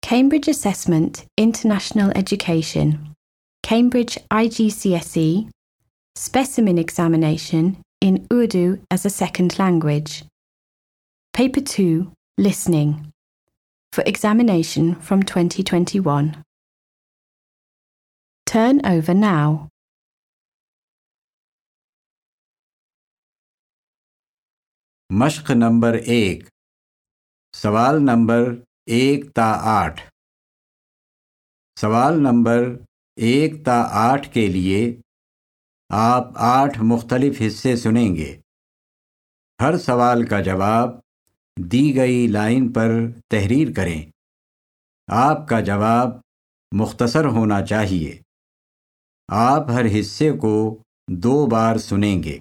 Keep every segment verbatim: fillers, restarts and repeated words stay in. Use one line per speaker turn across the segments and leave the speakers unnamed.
Cambridge Assessment International Education, Cambridge I G C S E, Specimen Examination in Urdu as a Second Language. Paper two, Listening, for examination from twenty twenty-one. Turn over now.
مشق number ایک، سوال number ایک تا آٹھ۔ سوال number ایک تا آٹھ کے لیے آپ آٹھ مختلف حصے سنیں گے۔ ہر سوال کا جواب دی گئی لائن پر تحریر کریں۔ آپ کا جواب مختصر ہونا چاہیے۔ آپ ہر حصے کو دو بار سنیں گے۔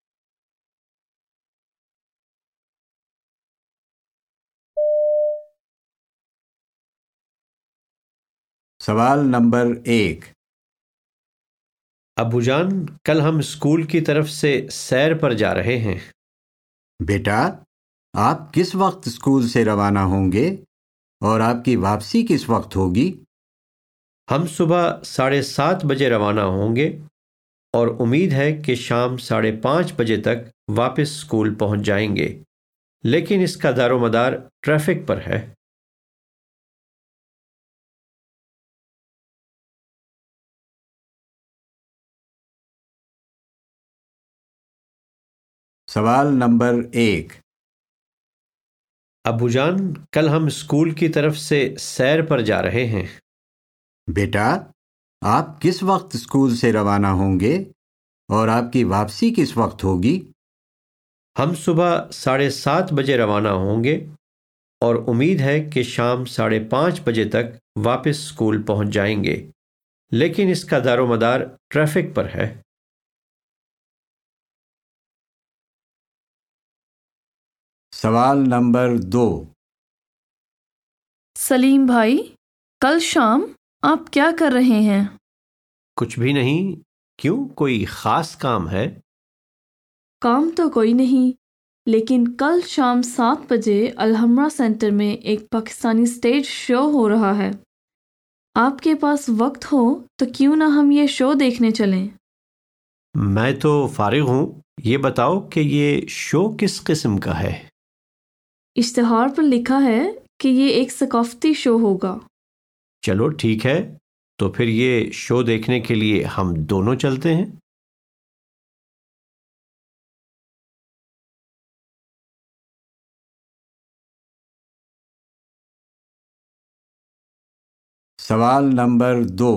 سوال نمبر ایک۔
ابو جان، کل ہم اسکول کی طرف سے سیر پر جا رہے ہیں۔
بیٹا، آپ کس وقت اسکول سے روانہ ہوں گے اور آپ کی واپسی کس وقت ہوگی؟
ہم صبح ساڑھے سات بجے روانہ ہوں گے اور امید ہے کہ شام ساڑھے پانچ بجے تک واپس اسکول پہنچ جائیں گے، لیکن اس کا دار و مدار ٹریفک پر ہے۔
سوال نمبر ایک۔
ابو جان، کل ہم اسکول کی طرف سے سیر پر جا رہے ہیں۔
بیٹا، آپ کس وقت اسکول سے روانہ ہوں گے اور آپ کی واپسی کس وقت ہوگی؟
ہم صبح ساڑھے سات بجے روانہ ہوں گے اور امید ہے کہ شام ساڑھے پانچ بجے تک واپس اسکول پہنچ جائیں گے، لیکن اس کا دار و مدار ٹریفک پر ہے۔
سوال نمبر دو۔
سلیم بھائی، کل شام آپ کیا کر رہے ہیں؟
کچھ بھی نہیں۔ کیوں، کوئی خاص کام ہے؟
کام تو کوئی نہیں، لیکن کل شام سات بجے الحمرا سینٹر میں ایک پاکستانی اسٹیج شو ہو رہا ہے۔ آپ کے پاس وقت ہو تو کیوں نہ ہم یہ شو دیکھنے چلیں؟
میں تو فارغ ہوں۔ یہ بتاؤ کہ یہ شو کس قسم کا ہے؟
اشتہار پر لکھا ہے کہ یہ ایک ثقافتی شو ہوگا۔
چلو ٹھیک ہے، تو پھر یہ شو دیکھنے کے لیے ہم دونوں چلتے ہیں۔
سوال نمبر دو۔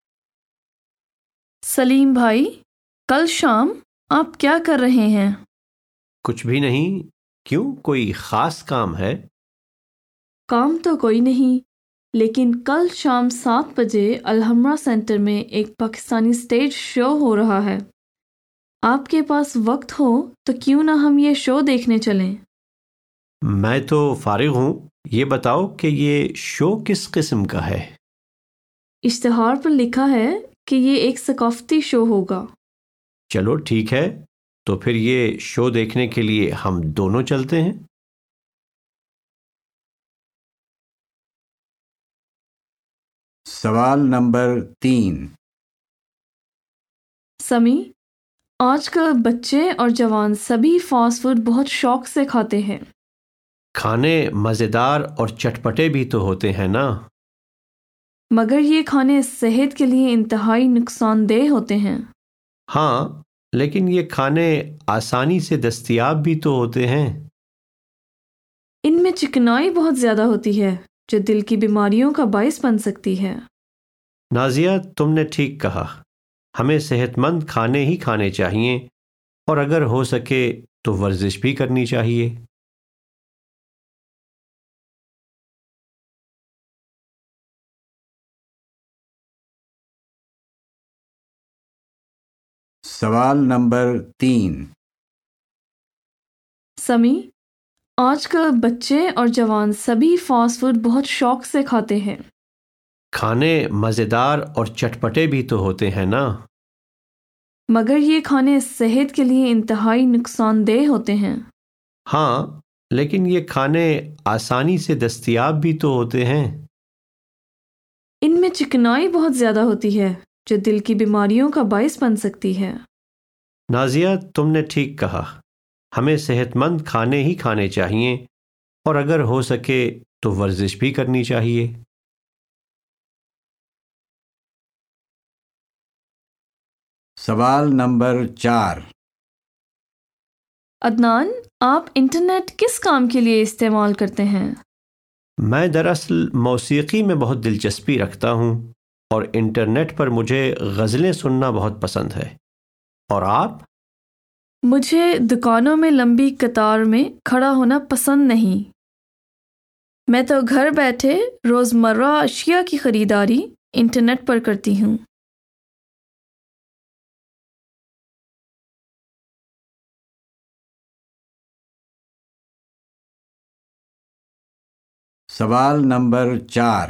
سلیم بھائی، کل شام آپ کیا کر رہے ہیں؟
کچھ بھی نہیں۔ کیوں، کوئی خاص کام ہے؟
کام تو کوئی نہیں، لیکن کل شام سات بجے الحمرا سینٹر میں ایک پاکستانی اسٹیج شو ہو رہا ہے۔ آپ کے پاس وقت ہو تو کیوں نہ ہم یہ شو دیکھنے چلیں؟
میں تو فارغ ہوں۔ یہ بتاؤ کہ یہ شو کس قسم کا ہے؟
اشتہار پر لکھا ہے کہ یہ ایک ثقافتی شو ہوگا۔
چلو ٹھیک ہے، تو پھر یہ شو دیکھنے کے لیے ہم دونوں چلتے ہیں۔
سوال نمبر تین۔
سمی، آج کل بچے اور جوان سبھی فاسٹ فوڈ بہت شوق سے کھاتے ہیں۔
کھانے مزیدار اور چٹپٹے بھی تو ہوتے ہیں نا؟
مگر یہ کھانے صحت کے لیے انتہائی نقصان دہ ہوتے ہیں۔
ہاں، لیکن یہ کھانے آسانی سے دستیاب بھی تو ہوتے ہیں۔
ان میں چکنائی بہت زیادہ ہوتی ہے جو دل کی بیماریوں کا باعث بن سکتی ہے۔
نازیہ، تم نے ٹھیک کہا۔ ہمیں صحت مند کھانے ہی کھانے چاہیے، اور اگر ہو سکے تو ورزش بھی کرنی چاہیے۔
سوال نمبر تین۔
سمی، آج کل بچے اور جوان سبھی فاسٹ فوڈ بہت شوق سے کھاتے ہیں۔
کھانے مزیدار اور چٹپٹے بھی تو ہوتے ہیں نا؟
مگر یہ کھانے صحت کے لیے انتہائی نقصان دہ ہوتے ہیں۔
ہاں، لیکن یہ کھانے آسانی سے دستیاب بھی تو ہوتے ہیں۔
ان میں چکنائی بہت زیادہ ہوتی ہے جو دل کی بیماریوں کا باعث بن سکتی ہے۔
نازیہ، تم نے ٹھیک کہا، ہمیں صحت مند کھانے ہی کھانے چاہیے، اور اگر ہو سکے تو ورزش بھی کرنی چاہیے۔
سوال نمبر چار۔
عدنان، آپ انٹرنیٹ کس کام کے لیے استعمال کرتے ہیں؟
میں دراصل موسیقی میں بہت دلچسپی رکھتا ہوں، اور انٹرنیٹ پر مجھے غزلیں سننا بہت پسند ہے۔ اور آپ؟
مجھے دکانوں میں لمبی قطار میں کھڑا ہونا پسند نہیں۔ میں تو گھر بیٹھے روزمرہ اشیاء کی خریداری انٹرنیٹ پر کرتی ہوں۔
سوال نمبر چار۔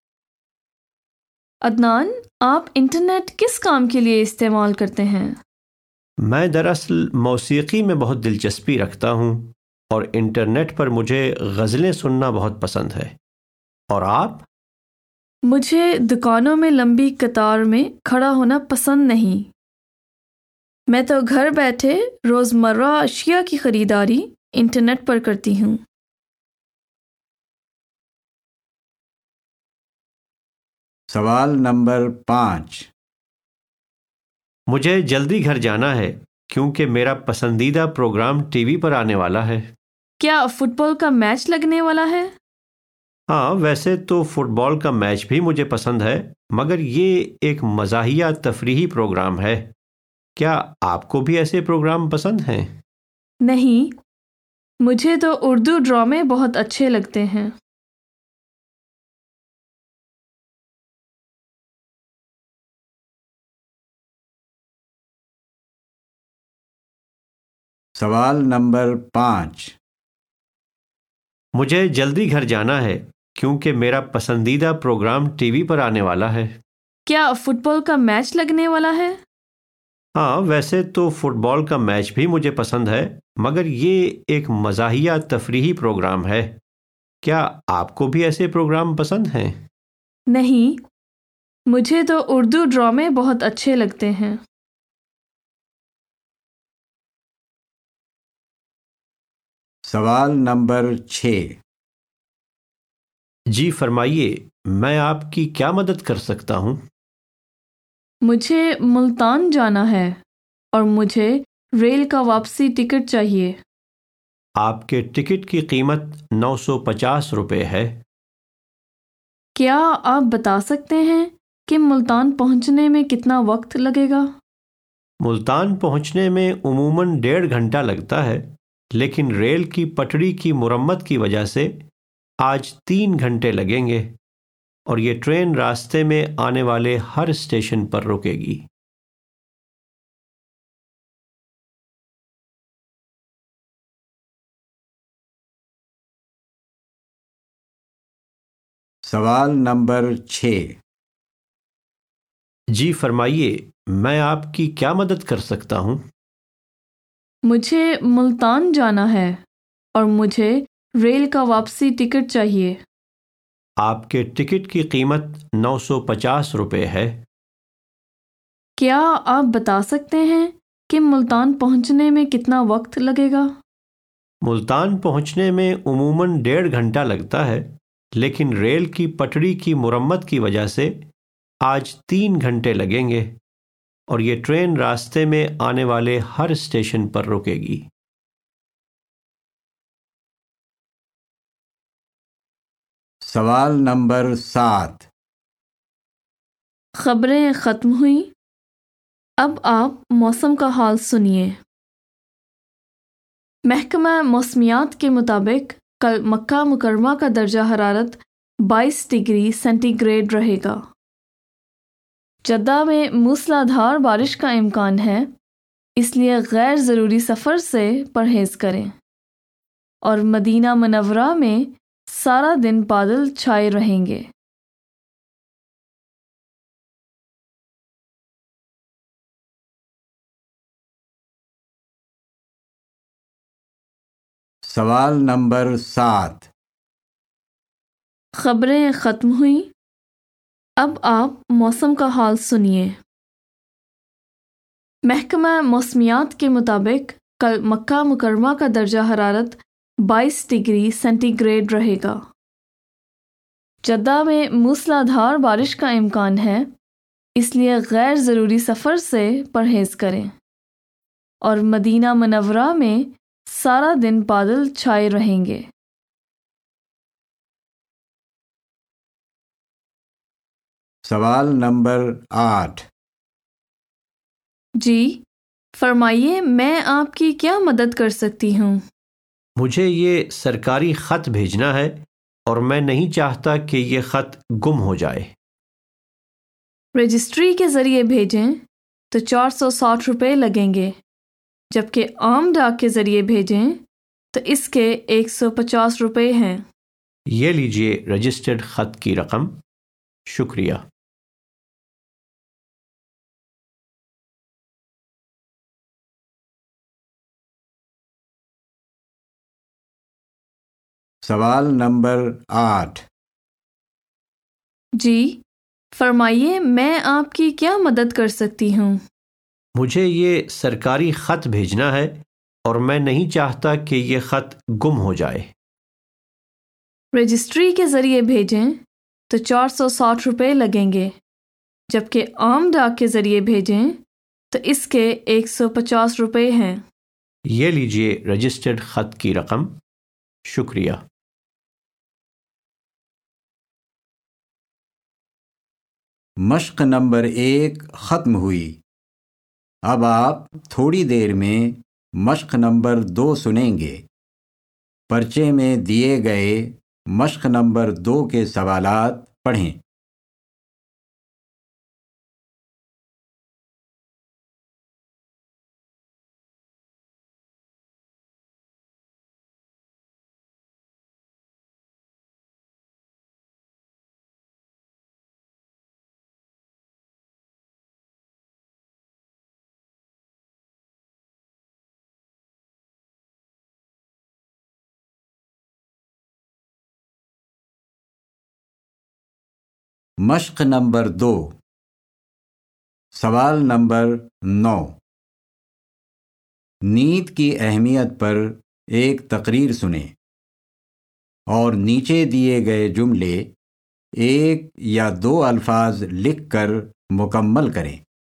عدنان، آپ انٹرنیٹ کس کام کے لیے استعمال کرتے ہیں؟
میں دراصل موسیقی میں بہت دلچسپی رکھتا ہوں، اور انٹرنیٹ پر مجھے غزلیں سننا بہت پسند ہے۔ اور آپ؟
مجھے دکانوں میں لمبی قطار میں کھڑا ہونا پسند نہیں۔ میں تو گھر بیٹھے روزمرہ اشیاء کی خریداری انٹرنیٹ پر کرتی ہوں۔
سوال نمبر پانچ۔
مجھے جلدی گھر جانا ہے کیونکہ میرا پسندیدہ پروگرام ٹی وی پر آنے والا ہے۔
کیا فٹ بال کا میچ لگنے والا ہے؟
ہاں، ویسے تو فٹ بال کا میچ بھی مجھے پسند ہے، مگر یہ ایک مزاحیہ تفریحی پروگرام ہے۔ کیا آپ کو بھی ایسے پروگرام پسند ہیں؟
نہیں، مجھے تو اردو ڈرامے بہت اچھے لگتے ہیں۔
سوال نمبر پانچ۔
مجھے جلدی گھر جانا ہے کیونکہ میرا پسندیدہ پروگرام ٹی وی پر آنے والا ہے۔
کیا فٹ بال کا میچ لگنے والا ہے؟
ہاں، ویسے تو فٹ بال کا میچ بھی مجھے پسند ہے، مگر یہ ایک مزاحیہ تفریحی پروگرام ہے۔ کیا آپ کو بھی ایسے پروگرام پسند ہیں؟
نہیں، مجھے تو اردو ڈرامے بہت اچھے لگتے ہیں۔
سوال نمبر چھ۔
جی فرمائیے، میں آپ کی کیا مدد کر سکتا ہوں؟
مجھے ملتان جانا ہے اور مجھے ریل کا واپسی ٹکٹ چاہیے۔
آپ کے ٹکٹ کی قیمت نو سو پچاس روپے ہے۔
کیا آپ بتا سکتے ہیں کہ ملتان پہنچنے میں کتنا وقت لگے گا؟
ملتان پہنچنے میں عموماً ڈیڑھ گھنٹہ لگتا ہے، لیکن ریل کی پٹڑی کی مرمت کی وجہ سے آج تین گھنٹے لگیں گے، اور یہ ٹرین راستے میں آنے والے ہر اسٹیشن پر رکے گی۔
سوال نمبر چھ۔
جی فرمائیے، میں آپ کی کیا مدد کر سکتا ہوں؟
مجھے ملتان جانا ہے اور مجھے ریل کا واپسی ٹکٹ چاہیے۔
آپ کے ٹکٹ کی قیمت نو سو پچاس روپے ہے۔
کیا آپ بتا سکتے ہیں کہ ملتان پہنچنے میں کتنا وقت لگے گا؟
ملتان پہنچنے میں عموماً ڈیڑھ گھنٹہ لگتا ہے، لیکن ریل کی پٹڑی کی مرمت کی وجہ سے آج تین گھنٹے لگیں گے، اور یہ ٹرین راستے میں آنے والے ہر اسٹیشن پر رکے گی۔
سوال نمبر سات۔
خبریں ختم ہوئیں، اب آپ موسم کا حال سنیے۔ محکمہ موسمیات کے مطابق کل مکہ مکرمہ کا درجہ حرارت بائیس ڈگری سینٹی گریڈ رہے گا۔ جدہ میں موسلا دھار بارش کا امکان ہے، اس لیے غیر ضروری سفر سے پرہیز کریں، اور مدینہ منورہ میں سارا دن بادل چھائے رہیں گے۔
سوال نمبر سات۔
خبریں ختم ہوئیں، اب آپ موسم کا حال سنیے۔ محکمہ موسمیات کے مطابق کل مکہ مکرمہ کا درجہ حرارت بائیس ڈگری سینٹی گریڈ رہے گا۔ جدہ میں موسلا دھار بارش کا امکان ہے، اس لیے غیر ضروری سفر سے پرہیز کریں، اور مدینہ منورہ میں سارا دن بادل چھائے رہیں گے۔
سوال نمبر آٹھ۔
جی فرمائیے، میں آپ کی کیا مدد کر سکتی ہوں؟
مجھے یہ سرکاری خط بھیجنا ہے اور میں نہیں چاہتا کہ یہ خط گم ہو جائے۔
رجسٹری کے ذریعے بھیجیں تو چار سو ساٹھ روپے لگیں گے، جبکہ عام ڈاک کے ذریعے بھیجیں تو اس کے ایک سو پچاس روپے ہیں۔
یہ لیجئے رجسٹرڈ خط کی رقم۔ شکریہ۔
سوال نمبر آٹھ۔
جی فرمائیے، میں آپ کی کیا مدد کر سکتی ہوں؟
مجھے یہ سرکاری خط بھیجنا ہے اور میں نہیں چاہتا کہ یہ خط گم ہو جائے۔
رجسٹری کے ذریعے بھیجیں تو چار سو ساٹھ روپے لگیں گے، جبکہ عام ڈاک کے ذریعے بھیجیں تو اس کے ایک سو پچاس روپے ہیں۔
یہ لیجئے رجسٹرڈ خط کی رقم۔ شکریہ۔
مشق نمبر ایک ختم ہوئی۔ اب آپ تھوڑی دیر میں مشق نمبر دو سنیں گے۔ پرچے میں دیے گئے مشق نمبر دو کے سوالات پڑھیں۔ مشق نمبر دو۔ سوال نمبر نو۔ نیند کی اہمیت پر ایک تقریر سنیں اور نیچے دیے گئے جملے ایک یا دو الفاظ لکھ کر مکمل کریں۔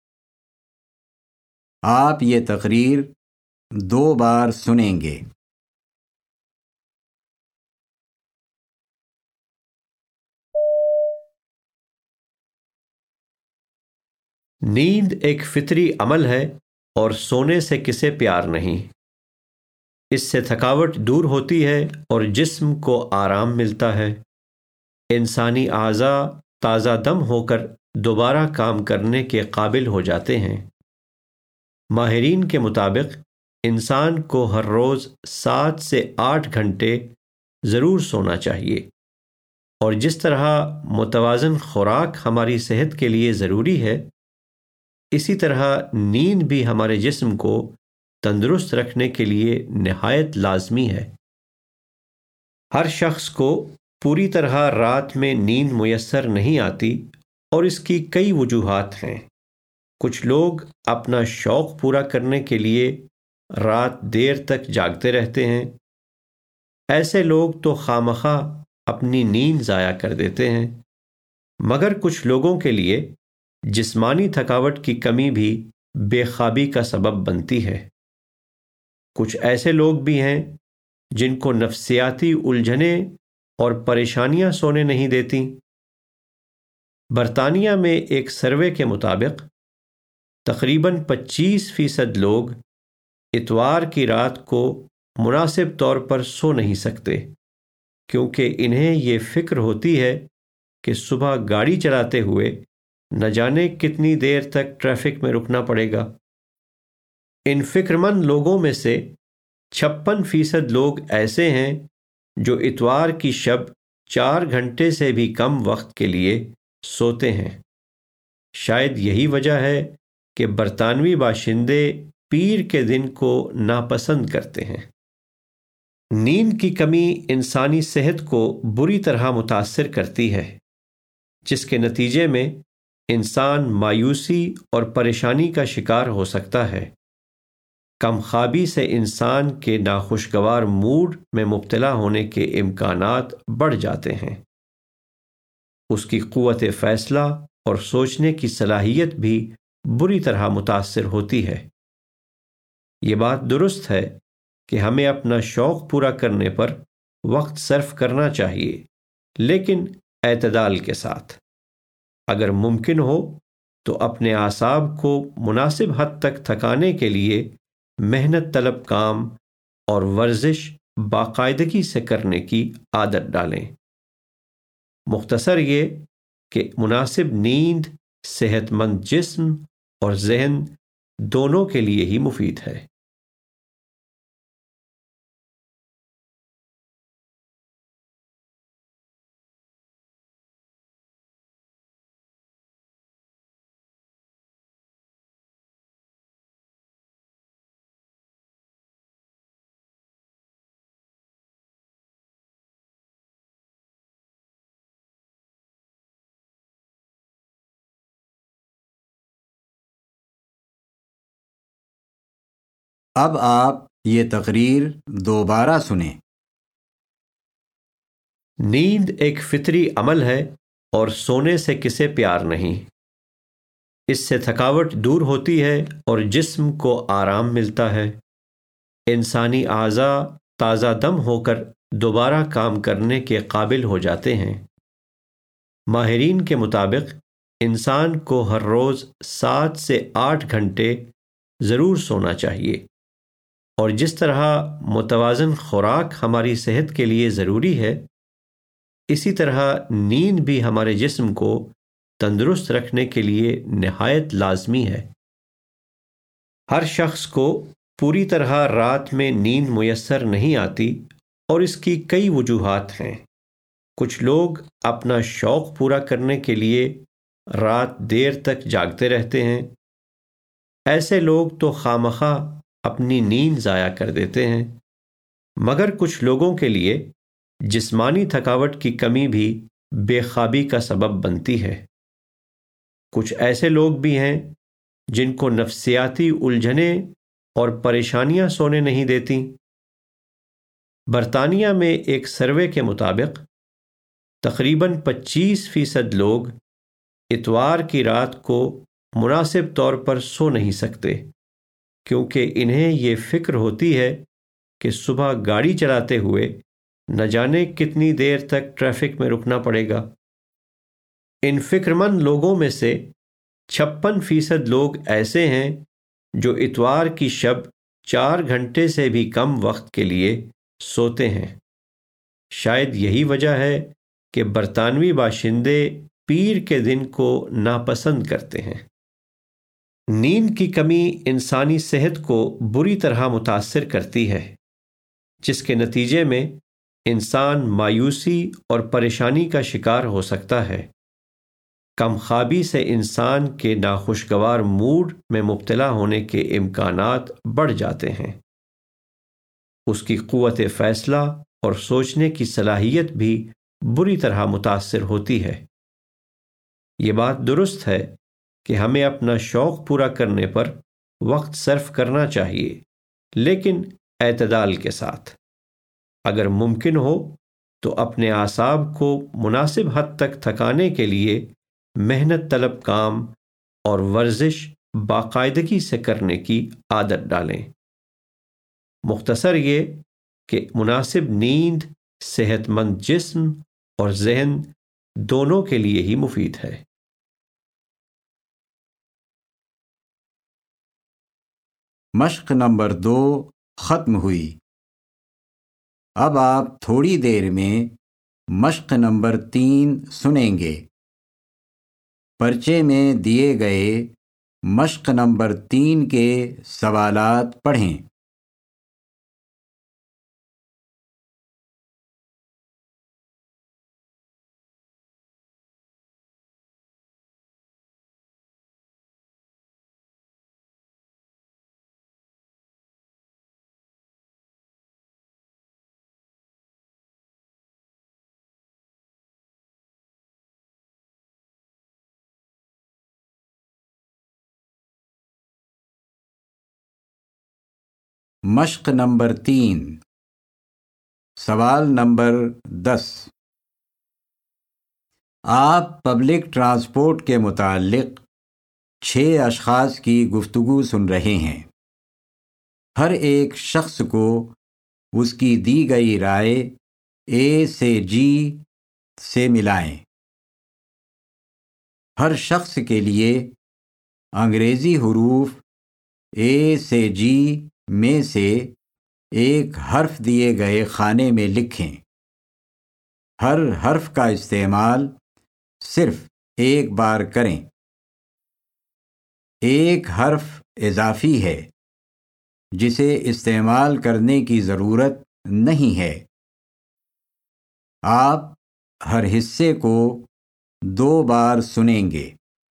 آپ یہ تقریر دو بار سنیں گے۔
نیند ایک فطری عمل ہے اور سونے سے کسے پیار نہیں۔ اس سے تھکاوٹ دور ہوتی ہے اور جسم کو آرام ملتا ہے۔ انسانی اعضاء تازہ دم ہو کر دوبارہ کام کرنے کے قابل ہو جاتے ہیں۔ ماہرین کے مطابق انسان کو ہر روز سات سے آٹھ گھنٹے ضرور سونا چاہیے، اور جس طرح متوازن خوراک ہماری صحت کے لیے ضروری ہے، اسی طرح نیند بھی ہمارے جسم کو تندرست رکھنے کے لیے نہایت لازمی ہے۔ ہر شخص کو پوری طرح رات میں نیند میسر نہیں آتی، اور اس کی کئی وجوہات ہیں۔ کچھ لوگ اپنا شوق پورا کرنے کے لیے رات دیر تک جاگتے رہتے ہیں۔ ایسے لوگ تو خواہ اپنی نیند ضائع کر دیتے ہیں، مگر کچھ لوگوں کے لیے جسمانی تھکاوٹ کی کمی بھی بے خوابی کا سبب بنتی ہے۔ کچھ ایسے لوگ بھی ہیں جن کو نفسیاتی الجھنیں اور پریشانیاں سونے نہیں دیتی۔ برطانیہ میں ایک سروے کے مطابق تقریباً پچیس فیصد لوگ اتوار کی رات کو مناسب طور پر سو نہیں سکتے، کیونکہ انہیں یہ فکر ہوتی ہے کہ صبح گاڑی چلاتے ہوئے نہ جانے کتنی دیر تک ٹریفک میں رکنا پڑے گا۔ ان فکر مند لوگوں میں سے چھپن فیصد لوگ ایسے ہیں جو اتوار کی شب چار گھنٹے سے بھی کم وقت کے لیے سوتے ہیں۔ شاید یہی وجہ ہے کہ برطانوی باشندے پیر کے دن کو ناپسند کرتے ہیں۔ نیند کی کمی انسانی صحت کو بری طرح متاثر کرتی ہے۔ جس کے نتیجے میں انسان مایوسی اور پریشانی کا شکار ہو سکتا ہے۔ کم خوابی سے انسان کے ناخوشگوار موڈ میں مبتلا ہونے کے امکانات بڑھ جاتے ہیں۔ اس کی قوت فیصلہ اور سوچنے کی صلاحیت بھی بری طرح متاثر ہوتی ہے۔ یہ بات درست ہے کہ ہمیں اپنا شوق پورا کرنے پر وقت صرف کرنا چاہیے، لیکن اعتدال کے ساتھ۔ اگر ممکن ہو تو اپنے اعصاب کو مناسب حد تک تھکانے کے لیے محنت طلب کام اور ورزش باقاعدگی سے کرنے کی عادت ڈالیں۔ مختصر یہ کہ مناسب نیند صحت مند جسم اور ذہن دونوں کے لیے ہی مفید ہے۔
اب آپ یہ تقریر دوبارہ سنیں۔
نیند ایک فطری عمل ہے اور سونے سے کسے پیار نہیں۔ اس سے تھکاوٹ دور ہوتی ہے اور جسم کو آرام ملتا ہے۔ انسانی اعضاء تازہ دم ہو کر دوبارہ کام کرنے کے قابل ہو جاتے ہیں۔ ماہرین کے مطابق انسان کو ہر روز سات سے آٹھ گھنٹے ضرور سونا چاہیے، اور جس طرح متوازن خوراک ہماری صحت کے لیے ضروری ہے، اسی طرح نیند بھی ہمارے جسم کو تندرست رکھنے کے لیے نہایت لازمی ہے۔ ہر شخص کو پوری طرح رات میں نیند میسر نہیں آتی، اور اس کی کئی وجوہات ہیں۔ کچھ لوگ اپنا شوق پورا کرنے کے لیے رات دیر تک جاگتے رہتے ہیں۔ ایسے لوگ تو خواہ اپنی نیند ضائع کر دیتے ہیں، مگر کچھ لوگوں کے لیے جسمانی تھکاوٹ کی کمی بھی بے خوابی کا سبب بنتی ہے۔ کچھ ایسے لوگ بھی ہیں جن کو نفسیاتی الجھنیں اور پریشانیاں سونے نہیں دیتی۔ برطانیہ میں ایک سروے کے مطابق تقریباً پچیس فیصد لوگ اتوار کی رات کو مناسب طور پر سو نہیں سکتے، کیونکہ انہیں یہ فکر ہوتی ہے کہ صبح گاڑی چلاتے ہوئے نہ جانے کتنی دیر تک ٹریفک میں رکنا پڑے گا۔ ان فکر مند لوگوں میں سے چھپن فیصد لوگ ایسے ہیں جو اتوار کی شب چار گھنٹے سے بھی کم وقت کے لیے سوتے ہیں۔ شاید یہی وجہ ہے کہ برطانوی باشندے پیر کے دن کو ناپسند کرتے ہیں۔ نیند کی کمی انسانی صحت کو بری طرح متاثر کرتی ہے، جس کے نتیجے میں انسان مایوسی اور پریشانی کا شکار ہو سکتا ہے۔ کم خوابی سے انسان کے ناخوشگوار موڈ میں مبتلا ہونے کے امکانات بڑھ جاتے ہیں۔ اس کی قوت فیصلہ اور سوچنے کی صلاحیت بھی بری طرح متاثر ہوتی ہے۔ یہ بات درست ہے کہ ہمیں اپنا شوق پورا کرنے پر وقت صرف کرنا چاہیے، لیکن اعتدال کے ساتھ۔ اگر ممکن ہو تو اپنے اعصاب کو مناسب حد تک تھکانے کے لیے محنت طلب کام اور ورزش باقاعدگی سے کرنے کی عادت ڈالیں۔ مختصر یہ کہ مناسب نیند صحت مند جسم اور ذہن دونوں کے لیے ہی مفید ہے۔
مشق نمبر دو ختم ہوئی۔ اب آپ تھوڑی دیر میں مشق نمبر تین سنیں گے۔ پرچے میں دیے گئے مشق نمبر تین کے سوالات پڑھیں۔ مشق نمبر تین، سوال نمبر دس۔ آپ پبلک ٹرانسپورٹ کے متعلق چھ اشخاص کی گفتگو سن رہے ہیں۔ ہر ایک شخص کو اس کی دی گئی رائے اے سے جی سے ملائیں۔ ہر شخص کے لیے انگریزی حروف اے سے جی میں سے ایک حرف دیے گئے خانے میں لکھیں۔ ہر حرف کا استعمال صرف ایک بار کریں۔ ایک حرف اضافی ہے جسے استعمال کرنے کی ضرورت نہیں ہے۔ آپ ہر حصے کو دو بار سنیں گے۔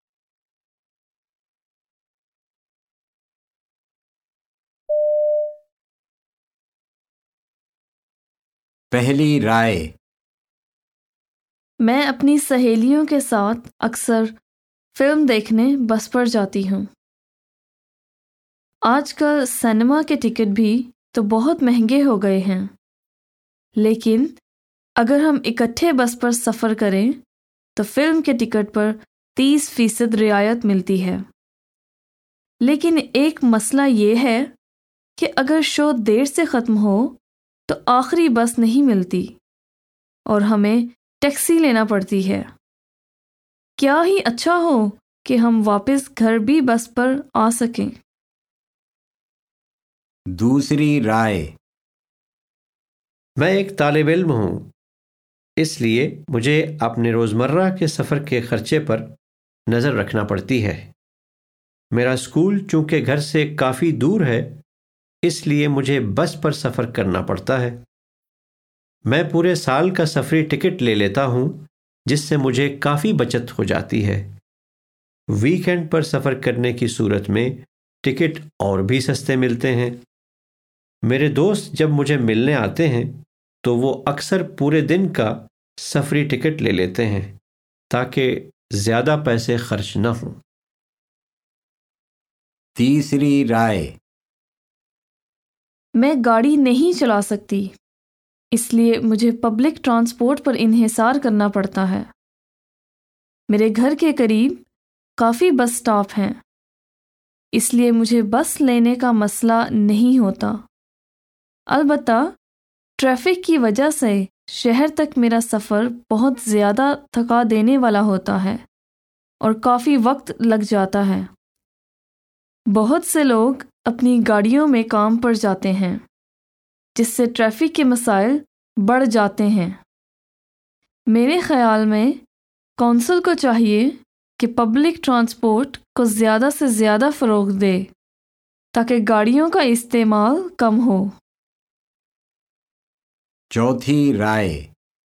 پہلی رائے۔
میں اپنی سہیلیوں کے ساتھ اکثر فلم دیکھنے بس پر جاتی ہوں۔ آج کل سنیما کے ٹکٹ بھی تو بہت مہنگے ہو گئے ہیں، لیکن اگر ہم اکٹھے بس پر سفر کریں تو فلم کے ٹکٹ پر تیس فیصد رعایت ملتی ہے۔ لیکن ایک مسئلہ یہ ہے کہ اگر شو دیر سے ختم ہو تو آخری بس نہیں ملتی اور ہمیں ٹیکسی لینا پڑتی ہے۔ کیا ہی اچھا ہو کہ ہم واپس گھر بھی بس پر آ سکیں۔
دوسری رائے۔
میں ایک طالب علم ہوں، اس لیے مجھے اپنے روزمرہ کے سفر کے خرچے پر نظر رکھنا پڑتی ہے۔ میرا اسکول چونکہ گھر سے کافی دور ہے، اس لیے مجھے بس پر سفر کرنا پڑتا ہے۔ میں پورے سال کا سفری ٹکٹ لے لیتا ہوں، جس سے مجھے کافی بچت ہو جاتی ہے۔ ویکینڈ پر سفر کرنے کی صورت میں ٹکٹ اور بھی سستے ملتے ہیں۔ میرے دوست جب مجھے ملنے آتے ہیں تو وہ اکثر پورے دن کا سفری ٹکٹ لے لیتے ہیں تاکہ زیادہ پیسے خرچ نہ ہوں۔
تیسری رائے۔
میں گاڑی نہیں چلا سکتی، اس لیے مجھے پبلک ٹرانسپورٹ پر انحصار کرنا پڑتا ہے۔ میرے گھر کے قریب کافی بس سٹاپ ہیں، اس لیے مجھے بس لینے کا مسئلہ نہیں ہوتا۔ البتہ ٹریفک کی وجہ سے شہر تک میرا سفر بہت زیادہ تھکا دینے والا ہوتا ہے اور کافی وقت لگ جاتا ہے۔ بہت سے لوگ اپنی گاڑیوں میں کام پر جاتے ہیں، جس سے ٹریفک کے مسائل بڑھ جاتے ہیں۔ میرے خیال میں کونسل کو چاہیے کہ پبلک ٹرانسپورٹ کو زیادہ سے زیادہ فروغ دے تاکہ گاڑیوں کا استعمال کم ہو۔
چوتھی رائے۔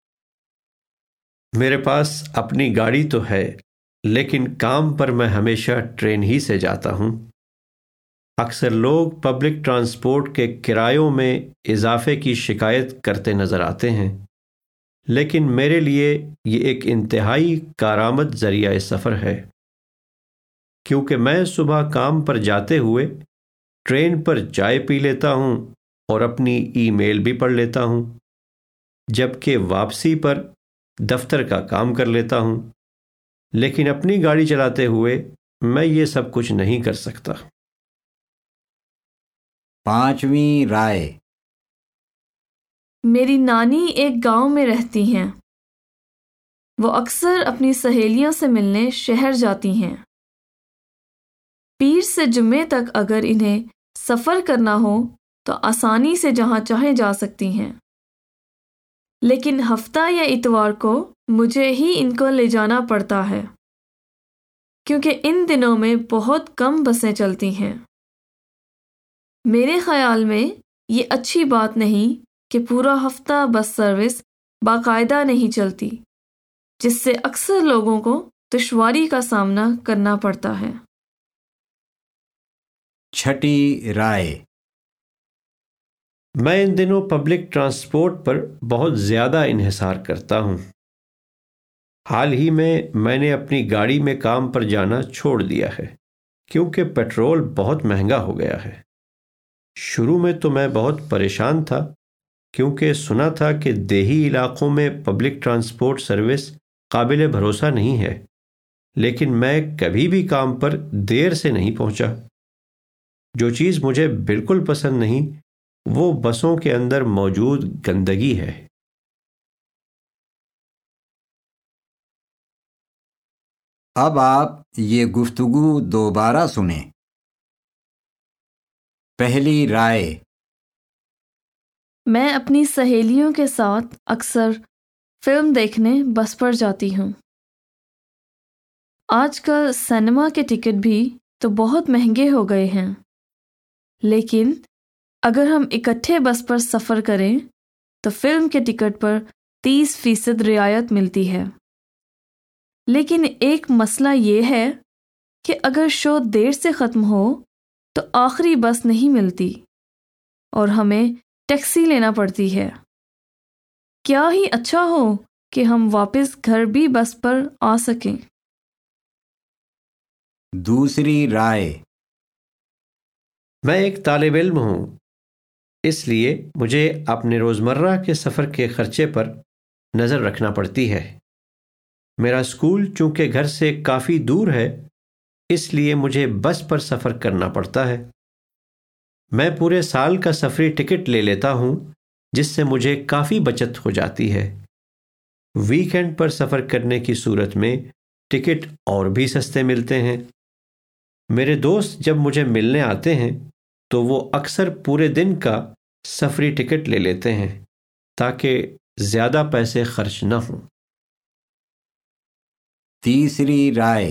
میرے پاس اپنی گاڑی تو ہے، لیکن کام پر میں ہمیشہ ٹرین ہی سے جاتا ہوں۔ اکثر لوگ پبلک ٹرانسپورٹ کے کرایوں میں اضافے کی شکایت کرتے نظر آتے ہیں، لیکن میرے لیے یہ ایک انتہائی کارآمد ذریعہ سفر ہے، کیونکہ میں صبح کام پر جاتے ہوئے ٹرین پر چائے پی لیتا ہوں اور اپنی ای میل بھی پڑھ لیتا ہوں، جبکہ واپسی پر دفتر کا کام کر لیتا ہوں۔ لیکن اپنی گاڑی چلاتے ہوئے میں یہ سب کچھ نہیں کر سکتا۔
پانچویں رائے۔
میری نانی ایک گاؤں میں رہتی ہیں۔ وہ اکثر اپنی سہیلیوں سے ملنے شہر جاتی ہیں۔ پیر سے جمعے تک اگر انہیں سفر کرنا ہو تو آسانی سے جہاں چاہیں جا سکتی ہیں، لیکن ہفتہ یا اتوار کو مجھے ہی ان کو لے جانا پڑتا ہے، کیونکہ ان دنوں میں بہت کم بسیں چلتی ہیں۔ میرے خیال میں یہ اچھی بات نہیں کہ پورا ہفتہ بس سروس باقاعدہ نہیں چلتی، جس سے اکثر لوگوں کو دشواری کا سامنا کرنا پڑتا ہے۔
چھٹی رائے۔
میں ان دنوں پبلک ٹرانسپورٹ پر بہت زیادہ انحصار کرتا ہوں۔ حال ہی میں میں نے اپنی گاڑی میں کام پر جانا چھوڑ دیا ہے، کیونکہ پیٹرول بہت مہنگا ہو گیا ہے۔ شروع میں تو میں بہت پریشان تھا کیونکہ سنا تھا کہ دیہی علاقوں میں پبلک ٹرانسپورٹ سروس قابل بھروسہ نہیں ہے، لیکن میں کبھی بھی کام پر دیر سے نہیں پہنچا۔ جو چیز مجھے بالکل پسند نہیں وہ بسوں کے اندر موجود گندگی ہے۔
اب آپ یہ گفتگو دوبارہ سنیں۔ پہلی رائے:
میں اپنی سہیلیوں کے ساتھ اکثر فلم دیکھنے بس پر جاتی ہوں۔ آج کل سینما کے ٹکٹ بھی تو بہت مہنگے ہو گئے ہیں، لیکن اگر ہم اکٹھے بس پر سفر کریں تو فلم کے ٹکٹ پر تیس فیصد رعایت ملتی ہے۔ لیکن ایک مسئلہ یہ ہے کہ اگر شو دیر سے ختم ہو تو آخری بس نہیں ملتی اور ہمیں ٹیکسی لینا پڑتی ہے۔ کیا ہی اچھا ہو کہ ہم واپس گھر بھی بس پر آ سکیں۔
دوسری رائے:
میں ایک طالب علم ہوں، اس لیے مجھے اپنے روزمرہ کے سفر کے خرچے پر نظر رکھنا پڑتی ہے۔ میرا اسکول چونکہ گھر سے کافی دور ہے، اس لیے مجھے بس پر سفر کرنا پڑتا ہے۔ میں پورے سال کا سفری ٹکٹ لے لیتا ہوں، جس سے مجھے کافی بچت ہو جاتی ہے۔ ویکینڈ پر سفر کرنے کی صورت میں ٹکٹ اور بھی سستے ملتے ہیں۔ میرے دوست جب مجھے ملنے آتے ہیں تو وہ اکثر پورے دن کا سفری ٹکٹ لے لیتے ہیں تاکہ زیادہ پیسے خرچ نہ ہوں۔
تیسری رائے: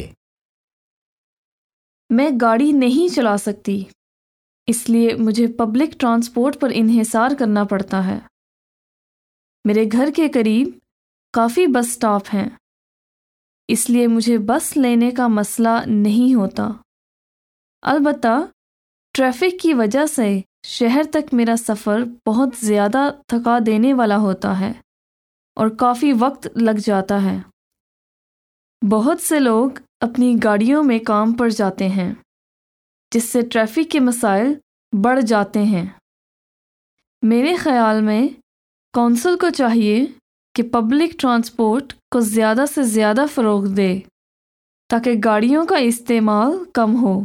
میں گاڑی نہیں چلا سکتی، اس لیے مجھے پبلک ٹرانسپورٹ پر انحصار کرنا پڑتا ہے۔ میرے گھر کے قریب کافی بس سٹاپ ہیں، اس لیے مجھے بس لینے کا مسئلہ نہیں ہوتا۔ البتہ ٹریفک کی وجہ سے شہر تک میرا سفر بہت زیادہ تھکا دینے والا ہوتا ہے اور کافی وقت لگ جاتا ہے۔ بہت سے لوگ اپنی گاڑیوں میں کام پر جاتے ہیں، جس سے ٹریفک کے مسائل بڑھ جاتے ہیں۔ میرے خیال میں کونسل کو چاہیے کہ پبلک ٹرانسپورٹ کو زیادہ سے زیادہ فروغ دے تاکہ گاڑیوں کا استعمال کم ہو۔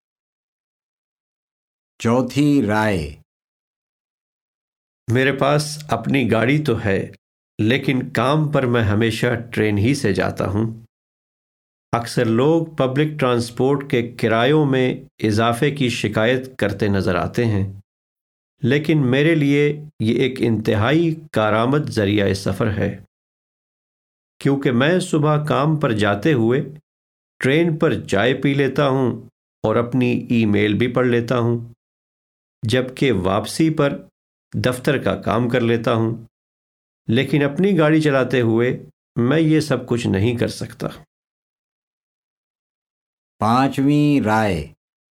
چوتھی رائے:
میرے پاس اپنی گاڑی تو ہے، لیکن کام پر میں ہمیشہ ٹرین ہی سے جاتا ہوں۔ اکثر لوگ پبلک ٹرانسپورٹ کے کرایوں میں اضافے کی شکایت کرتے نظر آتے ہیں، لیکن میرے لیے یہ ایک انتہائی کارآمد ذریعہ سفر ہے، کیونکہ میں صبح کام پر جاتے ہوئے ٹرین پر چائے پی لیتا ہوں اور اپنی ای میل بھی پڑھ لیتا ہوں، جبکہ واپسی پر دفتر کا کام کر لیتا ہوں۔ لیکن اپنی گاڑی چلاتے ہوئے میں یہ سب کچھ نہیں کر سکتا۔
پانچویں رائے: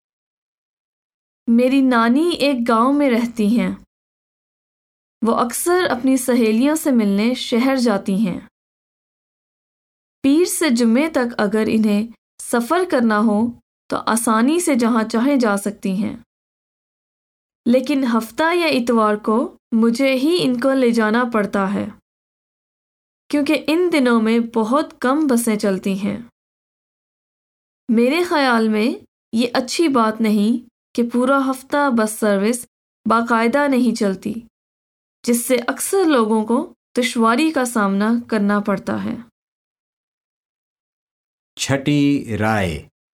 میری نانی ایک گاؤں میں رہتی ہیں۔ وہ اکثر اپنی سہیلیوں سے ملنے شہر جاتی ہیں۔ پیر سے جمعے تک اگر انہیں سفر کرنا ہو تو آسانی سے جہاں چاہیں جا سکتی ہیں، لیکن ہفتہ یا اتوار کو مجھے ہی ان کو لے جانا پڑتا ہے، کیونکہ ان دنوں میں بہت کم بسیں چلتی ہیں۔ میرے خیال میں یہ اچھی بات نہیں کہ پورا ہفتہ بس سروس باقاعدہ نہیں چلتی، جس سے اکثر لوگوں کو دشواری کا سامنا کرنا پڑتا ہے۔
چھٹی رائے: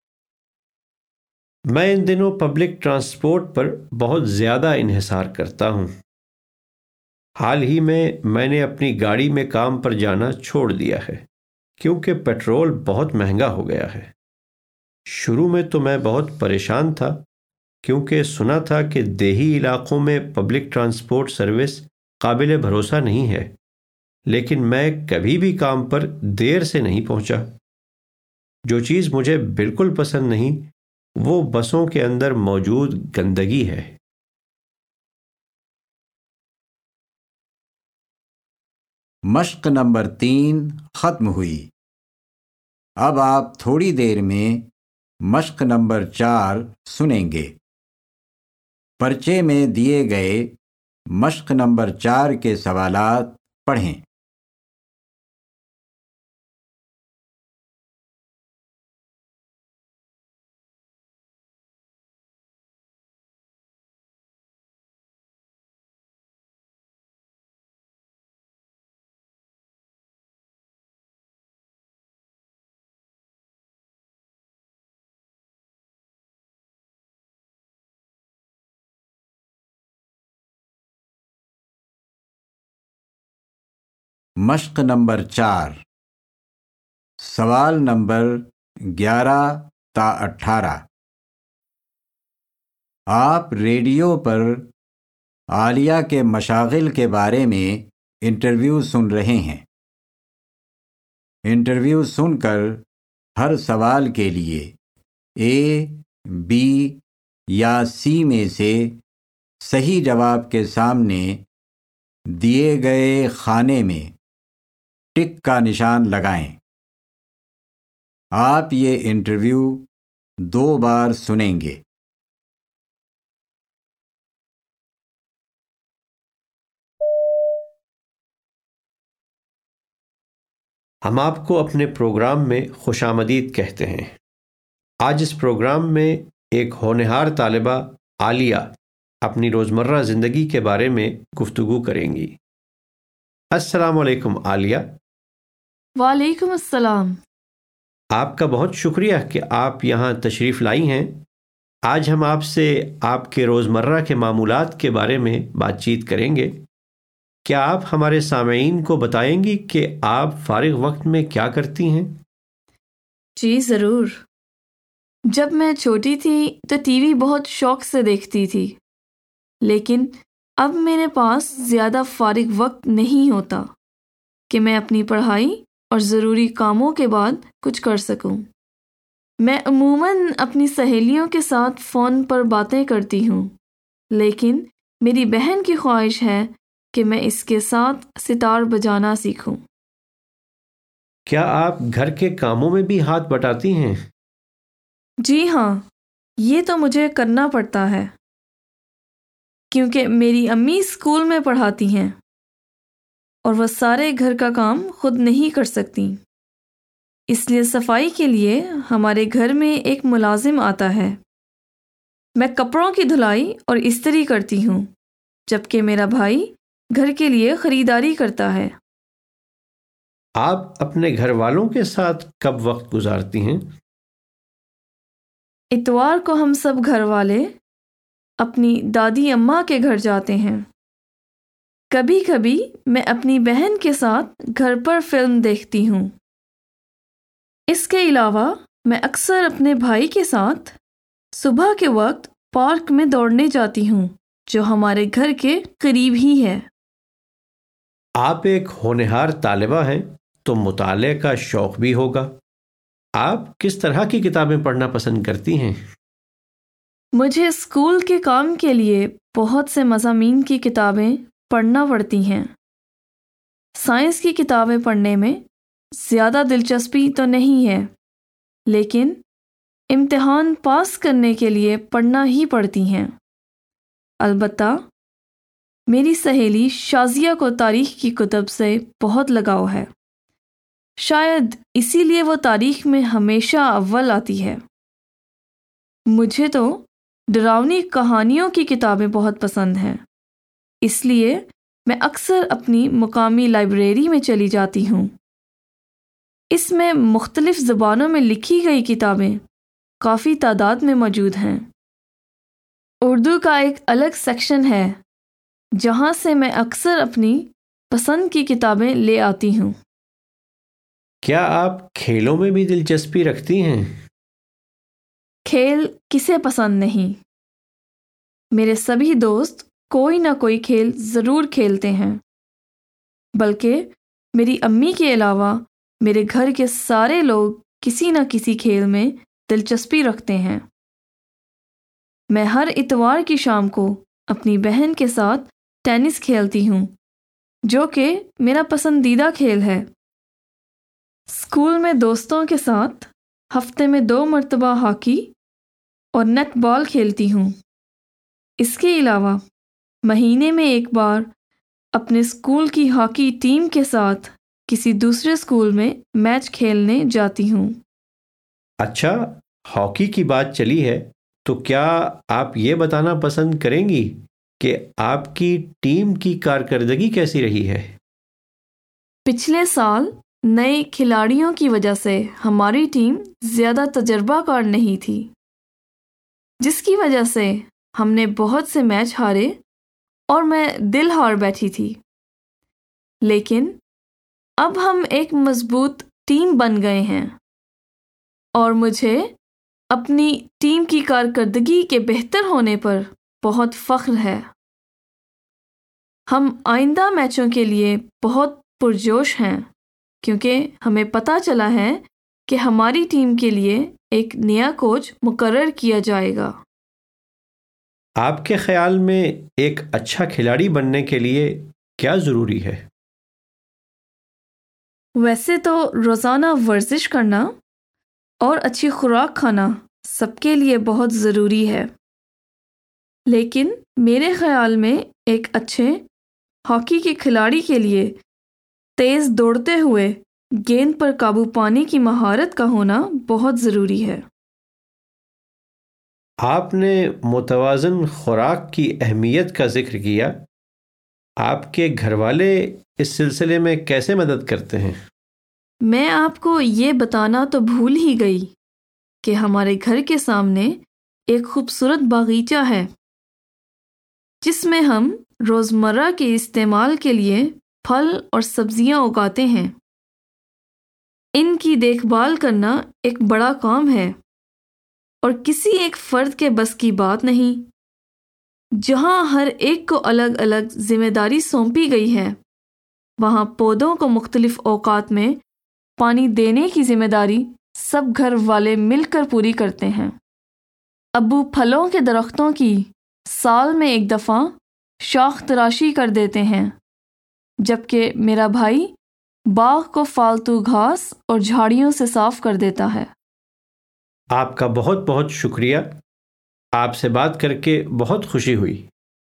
میں ان دنوں پبلک ٹرانسپورٹ پر بہت زیادہ انحصار کرتا ہوں۔ حال ہی میں میں نے اپنی گاڑی میں کام پر جانا چھوڑ دیا ہے کیونکہ پیٹرول بہت مہنگا ہو گیا ہے۔ شروع میں تو میں بہت پریشان تھا کیونکہ سنا تھا کہ دیہی علاقوں میں پبلک ٹرانسپورٹ سروس قابل بھروسہ نہیں ہے، لیکن میں کبھی بھی کام پر دیر سے نہیں پہنچا۔ جو چیز مجھے بالکل پسند نہیں وہ بسوں کے اندر موجود گندگی ہے۔
مشق نمبر تین ختم ہوئی۔ اب آپ تھوڑی دیر میں مشق نمبر چار سنیں گے۔ پرچے میں دیے گئے مشق نمبر چار کے سوالات پڑھیں۔ مشق نمبر چار، سوال نمبر گیارہ تا اٹھارہ۔ آپ ریڈیو پر عالیہ کے مشاغل کے بارے میں انٹرویو سن رہے ہیں۔ انٹرویو سن کر ہر سوال کے لیے اے، بی یا سی میں سے صحیح جواب کے سامنے دیے گئے خانے میں ٹک کا نشان لگائیں۔ آپ یہ انٹرویو دو بار سنیں گے۔
ہم آپ کو اپنے پروگرام میں خوش آمدید کہتے ہیں۔ آج اس پروگرام میں ایک ہونہار طالبہ عالیہ اپنی روزمرہ زندگی کے بارے میں گفتگو کریں گی۔ السلام علیکم عالیہ۔
وعلیکم السلام۔
آپ کا بہت شکریہ کہ آپ یہاں تشریف لائی ہیں۔ آج ہم آپ سے آپ کے روزمرہ کے معمولات کے بارے میں بات چیت کریں گے۔ کیا آپ ہمارے سامعین کو بتائیں گی کہ آپ فارغ وقت میں کیا کرتی ہیں؟
جی ضرور۔ جب میں چھوٹی تھی تو ٹی وی بہت شوق سے دیکھتی تھی، لیکن اب میرے پاس زیادہ فارغ وقت نہیں ہوتا کہ میں اپنی پڑھائی اور ضروری کاموں کے بعد کچھ کر سکوں۔ میں عموماً اپنی سہیلیوں کے ساتھ فون پر باتیں کرتی ہوں، لیکن میری بہن کی خواہش ہے کہ میں اس کے ساتھ ستار بجانا سیکھوں۔
کیا آپ گھر کے کاموں میں بھی ہاتھ بٹاتی ہیں؟
جی ہاں، یہ تو مجھے کرنا پڑتا ہے کیونکہ میری امی اسکول میں پڑھاتی ہیں اور وہ سارے گھر کا کام خود نہیں کر سکتی۔ اس لیے صفائی کے لیے ہمارے گھر میں ایک ملازم آتا ہے۔ میں کپڑوں کی دھلائی اور استری کرتی ہوں، جبکہ میرا بھائی گھر کے لیے خریداری کرتا ہے۔
آپ اپنے گھر والوں کے ساتھ کب وقت گزارتی ہیں؟
اتوار کو ہم سب گھر والے اپنی دادی اماں کے گھر جاتے ہیں۔ کبھی کبھی میں اپنی بہن کے ساتھ گھر پر فلم دیکھتی ہوں۔ اس کے علاوہ میں اکثر اپنے بھائی کے ساتھ صبح کے وقت پارک میں دوڑنے جاتی ہوں، جو ہمارے گھر کے قریب ہی ہے۔
آپ ایک ہونہار طالبہ ہیں تو مطالعے کا شوق بھی ہوگا۔ آپ کس طرح کی کتابیں پڑھنا پسند کرتی ہیں؟
مجھے اسکول کے کام کے لیے بہت سے مضامین کی کتابیں پڑھنا پڑتی ہیں۔ سائنس کی کتابیں پڑھنے میں زیادہ دلچسپی تو نہیں ہے، لیکن امتحان پاس کرنے کے لیے پڑھنا ہی پڑتی ہیں۔ البتہ میری سہیلی شازیہ کو تاریخ کی کتب سے بہت لگاؤ ہے، شاید اسی لیے وہ تاریخ میں ہمیشہ اول آتی ہے۔ مجھے تو ڈراؤنی کہانیوں کی کتابیں بہت پسند ہیں، اس لیے میں اکثر اپنی مقامی لائبریری میں چلی جاتی ہوں۔ اس میں مختلف زبانوں میں لکھی گئی کتابیں کافی تعداد میں موجود ہیں۔ اردو کا ایک الگ سیکشن ہے جہاں سے میں اکثر اپنی پسند کی کتابیں لے آتی ہوں۔
کیا آپ کھیلوں میں بھی دلچسپی رکھتی ہیں؟
کھیل کسے پسند نہیں؟ میرے سبھی دوست کوئی نہ کوئی کھیل ضرور کھیلتے ہیں، بلکہ میری امی کے علاوہ میرے گھر کے سارے لوگ کسی نہ کسی کھیل میں دلچسپی رکھتے ہیں۔ میں ہر اتوار کی شام کو اپنی بہن کے ساتھ ٹینس کھیلتی ہوں، جو کہ میرا پسندیدہ کھیل ہے۔ اسکول میں دوستوں کے ساتھ ہفتے میں دو مرتبہ ہاکی اور نیٹ بال کھیلتی ہوں۔ اس کے علاوہ مہینے میں ایک بار اپنے اسکول کی ہاکی ٹیم کے ساتھ کسی دوسرے اسکول میں میچ کھیلنے جاتی ہوں۔
اچھا، ہاکی کی بات چلی ہے تو کیا آپ یہ بتانا پسند کریں گی کہ آپ کی ٹیم کی کارکردگی کیسی رہی ہے؟
پچھلے سال نئے کھلاڑیوں کی وجہ سے ہماری ٹیم زیادہ تجربہ کار نہیں تھی، جس کی وجہ سے ہم نے بہت سے میچ ہارے اور میں دل ہار بیٹھی تھی۔ لیکن اب ہم ایک مضبوط ٹیم بن گئے ہیں اور مجھے اپنی ٹیم کی کارکردگی کے بہتر ہونے پر بہت فخر ہے۔ ہم آئندہ میچوں کے لیے بہت پرجوش ہیں کیونکہ ہمیں پتہ چلا ہے کہ ہماری ٹیم کے لیے ایک نیا کوچ مقرر کیا جائے گا۔
آپ کے خیال میں ایک اچھا کھلاڑی بننے کے لیے کیا ضروری ہے؟
ویسے تو روزانہ ورزش کرنا اور اچھی خوراک کھانا سب کے لیے بہت ضروری ہے، لیکن میرے خیال میں ایک اچھے ہاکی کے کھلاڑی کے لیے تیز دوڑتے ہوئے گیند پر قابو پانے کی مہارت کا ہونا بہت ضروری ہے۔
آپ نے متوازن خوراک کی اہمیت کا ذکر کیا۔ آپ کے گھر والے اس سلسلے میں کیسے مدد کرتے ہیں؟
میں آپ کو یہ بتانا تو بھول ہی گئی کہ ہمارے گھر کے سامنے ایک خوبصورت باغیچہ ہے جس میں ہم روزمرہ کے استعمال کے لیے پھل اور سبزیاں اگاتے ہیں۔ ان کی دیکھ بھال کرنا ایک بڑا کام ہے اور کسی ایک فرد کے بس کی بات نہیں۔ جہاں ہر ایک کو الگ الگ ذمہ داری سونپی گئی ہے، وہاں پودوں کو مختلف اوقات میں پانی دینے کی ذمہ داری سب گھر والے مل کر پوری کرتے ہیں۔ ابو پھلوں کے درختوں کی سال میں ایک دفعہ شاخ تراشی کر دیتے ہیں، جبکہ میرا بھائی باغ کو فالتو گھاس اور جھاڑیوں سے صاف کر دیتا ہے۔
آپ کا بہت بہت شکریہ۔ آپ سے بات کر کے بہت خوشی ہوئی۔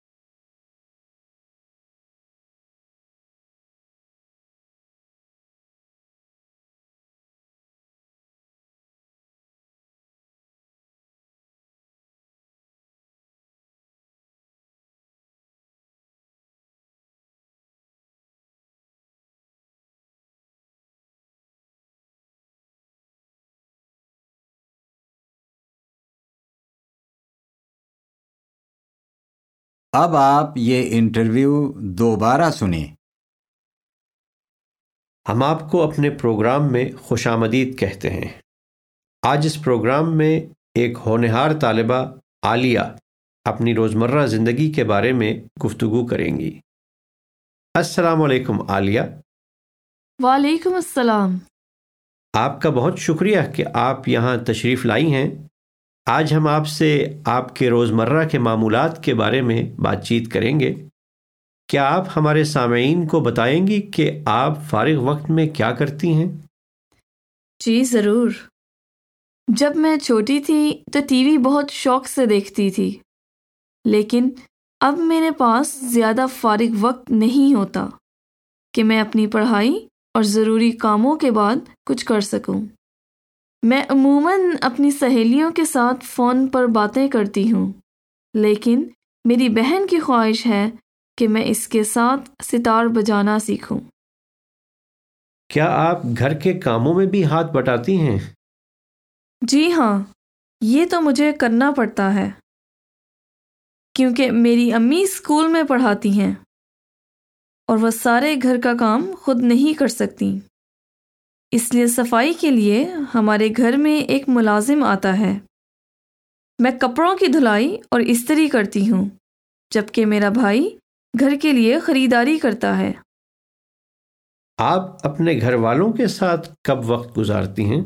اب آپ یہ انٹرویو دوبارہ سنیں۔
ہم آپ کو اپنے پروگرام میں خوش آمدید کہتے ہیں۔ آج اس پروگرام میں ایک ہونہار طالبہ عالیہ اپنی روزمرہ زندگی کے بارے میں گفتگو کریں گی۔ السلام علیکم عالیہ۔
وعلیکم السلام۔
آپ کا بہت شکریہ کہ آپ یہاں تشریف لائی ہیں۔ آج ہم آپ سے آپ کے روزمرہ کے معمولات کے بارے میں بات چیت کریں گے۔ کیا آپ ہمارے سامعین کو بتائیں گی کہ آپ فارغ وقت میں کیا کرتی ہیں؟
جی ضرور۔ جب میں چھوٹی تھی تو ٹی وی بہت شوق سے دیکھتی تھی، لیکن اب میرے پاس زیادہ فارغ وقت نہیں ہوتا کہ میں اپنی پڑھائی اور ضروری کاموں کے بعد کچھ کر سکوں۔ میں عموماً اپنی سہیلیوں کے ساتھ فون پر باتیں کرتی ہوں، لیکن میری بہن کی خواہش ہے کہ میں اس کے ساتھ ستار بجانا سیکھوں۔
کیا آپ گھر کے کاموں میں بھی ہاتھ بٹاتی ہیں؟
جی ہاں، یہ تو مجھے کرنا پڑتا ہے کیونکہ میری امی اسکول میں پڑھاتی ہیں اور وہ سارے گھر کا کام خود نہیں کر سکتی۔ اس لیے صفائی کے لیے ہمارے گھر میں ایک ملازم آتا ہے۔ میں کپڑوں کی دھلائی اور استری کرتی ہوں، جبکہ میرا بھائی گھر کے لیے خریداری کرتا ہے۔
آپ اپنے گھر والوں کے ساتھ کب وقت گزارتی ہیں؟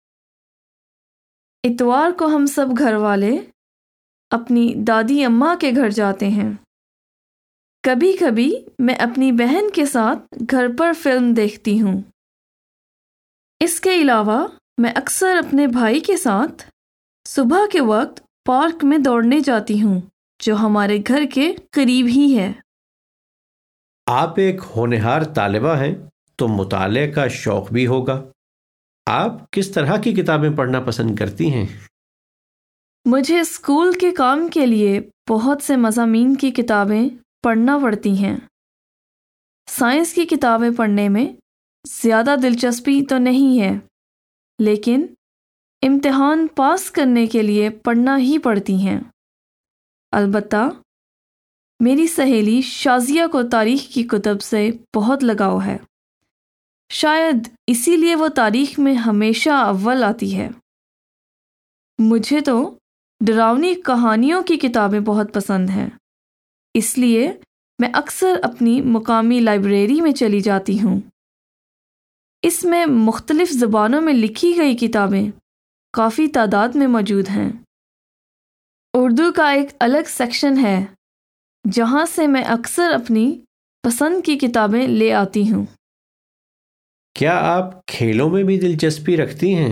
اتوار کو ہم سب گھر والے اپنی دادی اماں کے گھر جاتے ہیں۔ کبھی کبھی میں اپنی بہن کے ساتھ گھر پر فلم دیکھتی ہوں۔ اس کے علاوہ میں اکثر اپنے بھائی کے ساتھ صبح کے وقت پارک میں دوڑنے جاتی ہوں جو ہمارے گھر کے قریب ہی ہے۔
آپ ایک ہونہار طالبہ ہیں تو مطالعے کا شوق بھی ہوگا۔ آپ کس طرح کی کتابیں پڑھنا پسند کرتی ہیں؟
مجھے اسکول کے کام کے لیے بہت سے مضامین کی کتابیں پڑھنا پڑتی ہیں۔ سائنس کی کتابیں پڑھنے میں زیادہ دلچسپی تو نہیں ہے، لیکن امتحان پاس کرنے کے لیے پڑھنا ہی پڑتی ہیں۔ البتہ میری سہیلی شازیہ کو تاریخ کی کتب سے بہت لگاؤ ہے، شاید اسی لیے وہ تاریخ میں ہمیشہ اول آتی ہے۔ مجھے تو ڈراؤنی کہانیوں کی کتابیں بہت پسند ہیں، اس لیے میں اکثر اپنی مقامی لائبریری میں چلی جاتی ہوں۔ اس میں مختلف زبانوں میں لکھی گئی کتابیں کافی تعداد میں موجود ہیں۔ اردو کا ایک الگ سیکشن ہے جہاں سے میں اکثر اپنی پسند کی کتابیں لے آتی ہوں۔
کیا آپ کھیلوں میں بھی دلچسپی رکھتی ہیں؟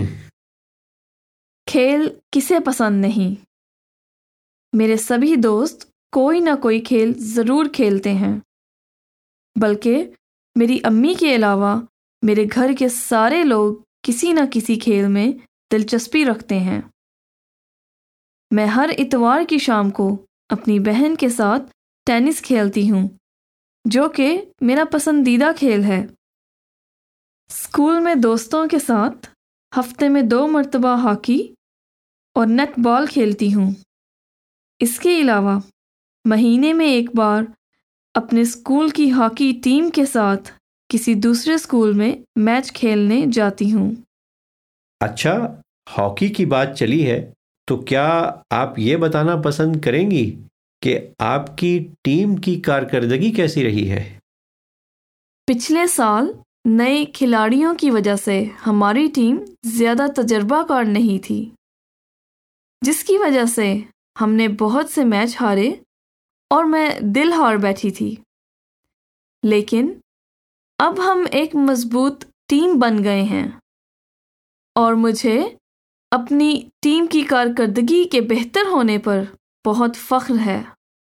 کھیل کسے پسند نہیں؟ میرے سبھی دوست کوئی نہ کوئی کھیل ضرور کھیلتے ہیں، بلکہ میری امی کے علاوہ میرے گھر کے سارے لوگ کسی نہ کسی کھیل میں دلچسپی رکھتے ہیں۔ میں ہر اتوار کی شام کو اپنی بہن کے ساتھ ٹینس کھیلتی ہوں، جو کہ میرا پسندیدہ کھیل ہے۔ اسکول میں دوستوں کے ساتھ ہفتے میں دو مرتبہ ہاکی اور نیٹ بال کھیلتی ہوں۔ اس کے علاوہ مہینے میں ایک بار اپنے اسکول کی ہاکی ٹیم کے ساتھ کسی دوسرے اسکول میں میچ کھیلنے جاتی ہوں۔
اچھا، ہاکی کی بات چلی ہے تو کیا آپ یہ بتانا پسند کریں گی کہ آپ کی ٹیم کی کارکردگی کیسی رہی ہے؟
پچھلے سال نئے کھلاڑیوں کی وجہ سے ہماری ٹیم زیادہ تجربہ کار نہیں تھی، جس کی وجہ سے ہم نے بہت سے میچ ہارے اور میں دل ہار بیٹھی تھی۔ لیکن اب ہم ایک مضبوط ٹیم بن گئے ہیں اور مجھے اپنی ٹیم کی کارکردگی کے بہتر ہونے پر بہت فخر ہے۔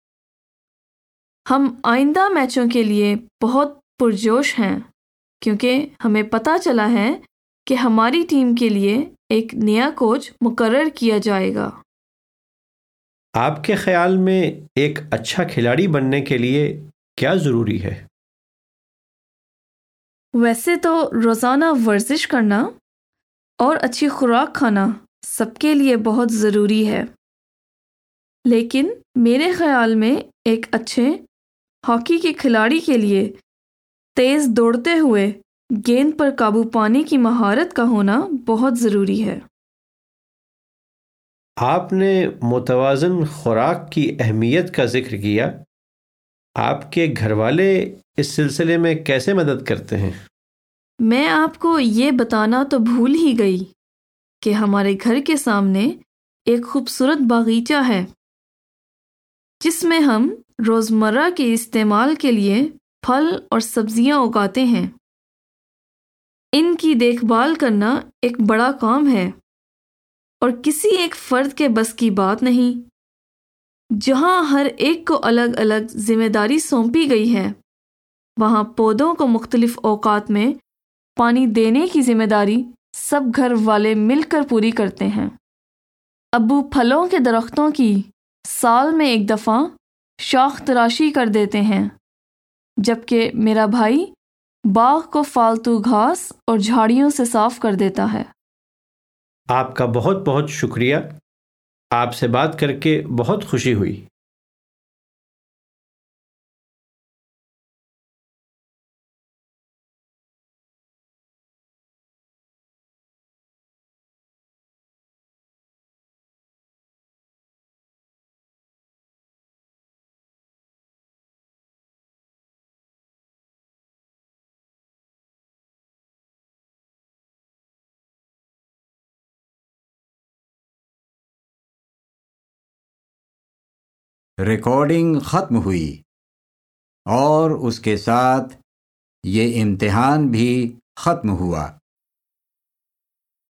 ہم آئندہ میچوں کے لیے بہت پرجوش ہیں کیونکہ ہمیں پتہ چلا ہے کہ ہماری ٹیم کے لیے ایک نیا کوچ مقرر کیا جائے گا۔
آپ کے خیال میں ایک اچھا کھلاڑی بننے کے لیے کیا ضروری ہے؟
ویسے تو روزانہ ورزش کرنا اور اچھی خوراک کھانا سب کے لیے بہت ضروری ہے، لیکن میرے خیال میں ایک اچھے ہاکی کے کھلاڑی کے لیے تیز دوڑتے ہوئے گیند پر قابو پانے کی مہارت کا ہونا بہت ضروری ہے۔
آپ نے متوازن خوراک کی اہمیت کا ذکر کیا۔ آپ کے گھر والے اس سلسلے میں کیسے مدد کرتے ہیں؟
میں آپ کو یہ بتانا تو بھول ہی گئی کہ ہمارے گھر کے سامنے ایک خوبصورت باغیچہ ہے جس میں ہم روزمرہ کے استعمال کے لیے پھل اور سبزیاں اگاتے ہیں۔ ان کی دیکھ بھال کرنا ایک بڑا کام ہے اور کسی ایک فرد کے بس کی بات نہیں۔ جہاں ہر ایک کو الگ الگ ذمہ داری سونپی گئی ہے، وہاں پودوں کو مختلف اوقات میں پانی دینے کی ذمہ داری سب گھر والے مل کر پوری کرتے ہیں۔ ابو پھلوں کے درختوں کی سال میں ایک دفعہ شاخ تراشی کر دیتے ہیں، جبکہ میرا بھائی باغ کو فالتو گھاس اور جھاڑیوں سے صاف کر دیتا ہے۔
آپ کا بہت بہت شکریہ، آپ سے بات کر کے بہت خوشی ہوئی۔
ریکارڈنگ ختم ہوئی اور اس کے ساتھ یہ امتحان بھی ختم ہوا۔